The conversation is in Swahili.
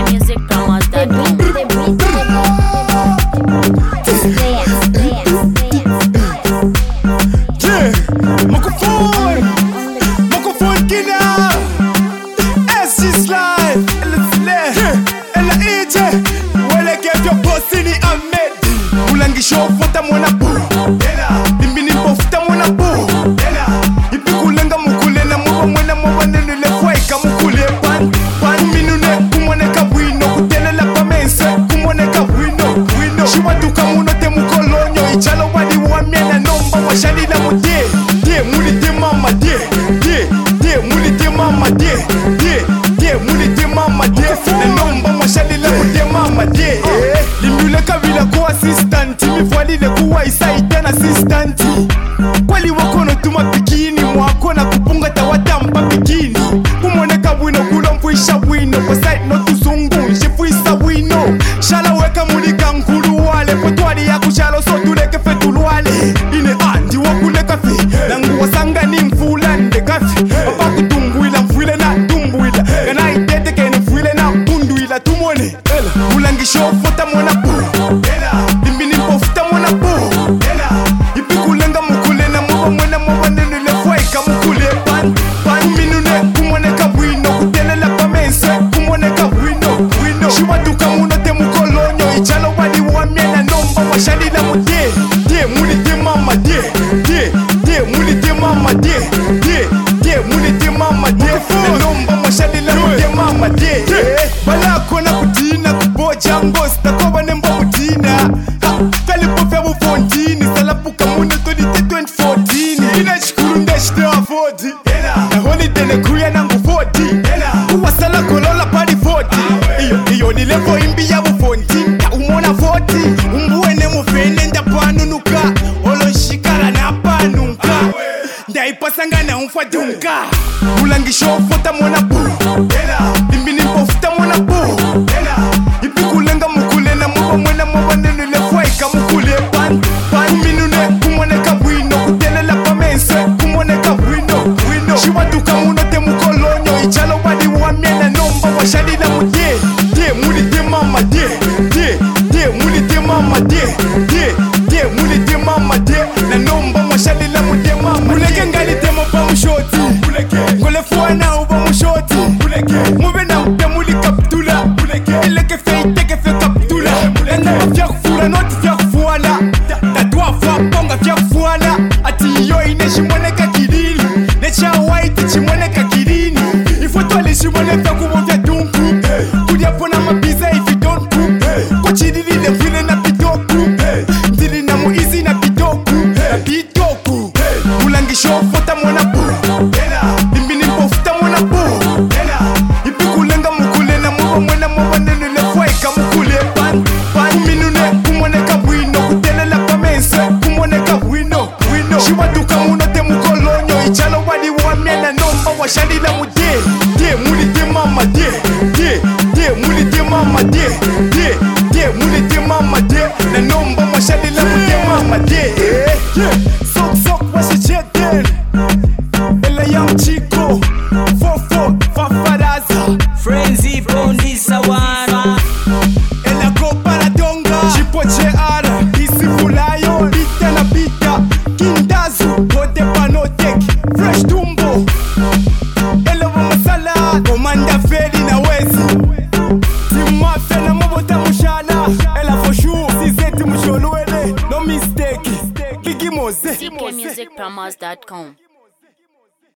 CKmusicPromos.com. Microphone killer. SG Slide. Ella EJ. Wele get your pussy ni Ahmed. Ulangisho futa mwana bu. Limbini mpofuta mwana bu. Ipi kulenga mukulena mwa mwa nene le fwaika mukule pan. Pan minune kumoneka wino. Kutelela pa mense kumoneka wino. Shiwatuka munote mukolonyo. Ichalo wadi wamiana nomba washalila mudie. Muli de mama de muli de mama de muli de mama de na nomba mwashalila de mama de limule kabila ko assistant mi voile kuwa isaita na assistant kwali wakono tuma bikini mwako na kupunga tawatampa bikini kumoneka wino kulomfuisha wino kwa side no tuzungu shifuisa wino shala weka mulika nkulu wale potwali ya kushalo so tuleke fetulwale ine andi wakuleka fi nangu wasanga ni mfula ndekafi papa kutumbuila mfuile na tumbuila kana itete kene mfuile na bunduila tumone ulangisho futa mwana bu limbini mpofuta mwana bu ipi kulenga mukulena mwa nene le fwaika mukule pan minune kumoneka wino kutelela pa mense kumoneka wino shiwatuka munote mukolonyo ichalo wadi wamiana nomba washalila mudie muli de mama muli de mama muli de mama na nomba mwashalila mudie mama balako na kutina kuboja ngosi takoba nemba mutina kalipo vya bufontini salapuka mune tolite 2014 ina shikuru ndeshite wa 40 na holiday nekuya nangu 40 uwasala kolola pari 40 iyo ni levo imbi ya bufonti umona 40 umbuwene mufene ndapanunuka olonshikara na panuka ndaipasanga na umfadunka ulangisho futa mwana bu limbini mpofuta mwana bu ipi kulenga mukulena mwa nene le fwaika mukule pan minune kumoneka wino kutelela pa mense kumoneka wino shiwatuka munote mukolonyo ichalo wadi wamiana nomba washalila mudie muli de mama muli de mama muli de mama na nomba mwashalila mudie mama muleke ngali demo pa mushoti ngole fuana uba mushoti mube na mpe muli kaptula eleke feiteke fe kaptula enda vya kufura noti vya kufuala tatwa fwa ponga vya kufuala ati yo ine shimoneka kilili necha white chimoneka kilini ifotwale shimone vya kubovya dunku kudia pona mabiza if you don't cook kuchidili le vile na pitoku ndili na muizi na pitoku ulangisho futa mwana bu limbini mpofuta mwana bu ipi kulenga mukulena mwa nene le fwaika mukule pan minune kumoneka wino kutelela pa mense kumoneka wino shiwatuka munote mukolonyo ichalo wadi wamiana nomba washalila mudie muli de mama muli de mama muli de mama na nomba mwashalila mudie mama sok washicheten ela young chico 44 fafaraza Frenzy Bondisa wana ela kopa la donga chipo cheara isifulayo bita na bita kindazu wote panotek fresh tumbo ela masala komanda feli na wezi timafya na mabota mushana ela for sure sizeti musholuele no mistake kigimoze CKmusicPromos.com.